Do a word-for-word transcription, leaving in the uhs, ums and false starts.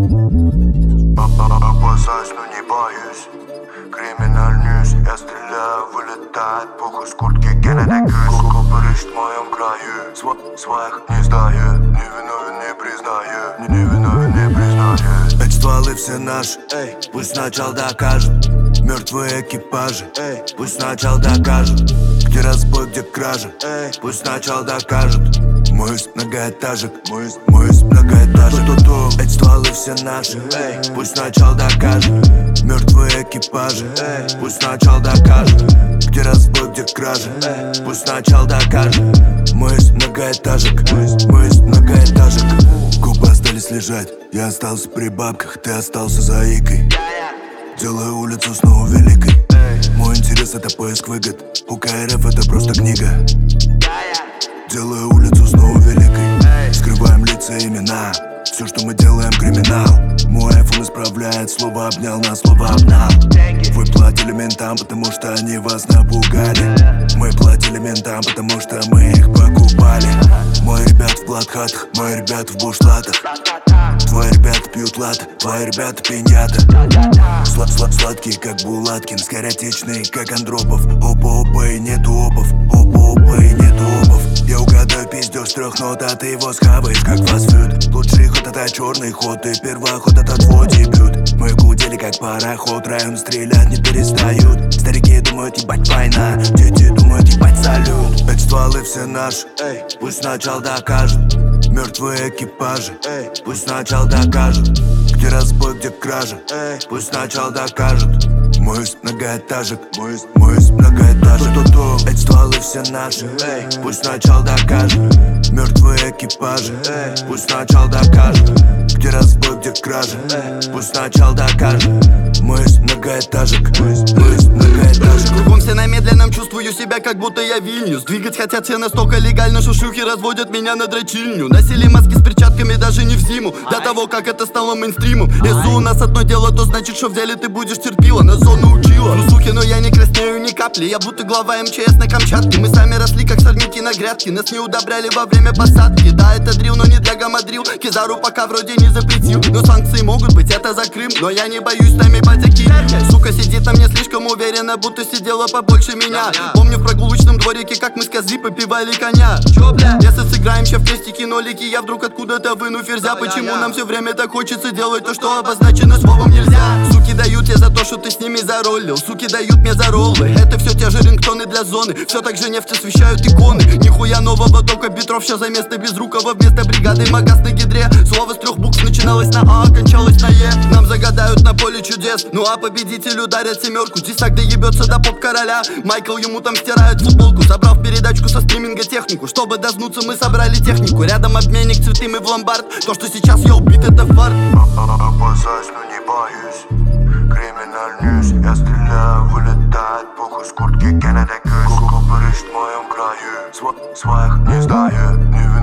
Опасаюсь, но не боюсь. Криминальнюсь, я стреляю, вылетает пух из куртки Кеннеди Гюс. Копы рыщут в моем краю, Сво- своих не сдаю. Невиновен не признаю, не невиновен не признаю. Эти стволы все наши, эй, пусть сначала докажут. Мертвые экипажи, эй, пусть сначала докажут. Где разбой, где кража, эй, пусть сначала докажут. Мы из многоэтажек, мы из, мы из многоэтажек. Эти стволы все наши, эй, пусть сначала докажут. Мертвые экипажи, эй, пусть сначала докажут. Где разбой, где кража, эй, пусть сначала докажут. Мы из многоэтажек, мы из, мы из многоэтажек. Губы остались лежать, я остался при бабках, ты остался заикой. Делаю улицу снова великой. Мой интерес это поиск выгод, у КРФ это просто книга. Делаю улицу снова великой. Скрываем лица, имена. Все, что мы делаем, криминал. Мой айфон исправляет, слово обнял на слово обнял. Вы платили ментам, потому что они вас напугали. Мы платили ментам, потому что мы их покупали. Мои ребята в платхатах, мои ребята в бушлатах. Твои ребята пьют латте, твои ребята пиньята. Слад -слад Сладкие, как Булаткин, скоротечные, как Андропов. Опа-опа и нету опов, опа-опа и нету опов. Я угадаю пиздёж с трех нот, а ты его схаваешь, как фастфуд. Лучший ход это черный ход, и первоход это твой дебют. Мы гудели как пароход, район стрелять не перестают. Старики думают, ебать война, дети думают, ебать салют. Эти стволы все наши, эй, пусть сначала докажут. Мертвые экипажи, эй, пусть сначала докажут. Где разбой, где кража, эй, пусть сначала докажут. Мы из многоэтажек, мы из, мы из многоэтажек. Эти стволы все наши, эй, пусть сначала докажут. Мертвые экипажи, эй, пусть сначала докажут. Где разбой, где кража, эй, пусть сначала докажут. Мы из многоэтажек, мы из, мы из многоэтажек. Кругом все на медленном, чувствую себя, как будто я Вильнюс. Двигать хотят все настолько легально, что шлюхи разводят меня на дрочильню. Носили маски с перчатками даже не в зиму, до того, как это стало мейнстримом. Если у нас одно дело, то значит, что в деле ты будешь терпила. На зону учила, ну суки, но я не краснею ни капли. Я будто глава МЧС на Камчатке. Мы сами росли, как сорняки на грядке. Нас не удобряли во время посадки. Да, это дрил, но не для гамадрил. Кизару пока вроде не запретил. Но санкции могут быть, это за Крым. Но я не боюсь, там и батяки. Сука сидит на мне слишком уверенно, будто сидела побольше меня. Помню в прогулочном дворике, как мы с козы попивали коня. Если сыграем сейчас в крестики, нолики, я вдруг откуда-то выну ферзя. Почему нам все время так хочется делать то, что обозначено словом нельзя? Суки дают я за то, что ты с ними заролил. Суки дают мне за роллы. Это все те же рингтоны для зоны. Все так же нефть освещают иконы. Нихуя нового, только Петров сейчас за место Безрукова. Вместо бригады Магаз на гидре. Слово с трех букв начиналось на А, окончалось на Е. Нам загадают на поле чудес, ну а победитель ударят семерку. Здесь так доебется до поп-короля. Майкл ему там стирает футболку. Собрав передачку со стриминга технику. Чтобы дознуться, мы собрали технику. Рядом обменник, цветы, мы в ломбард. То, что сейчас я убит, это фарт. Опасаюсь, но не боюсь. Криминальнюсь, я стреляю, вылетает пух из куртки Кеннеди Гюс. Копы рыщут в моем краю, Сво своих не сдаю.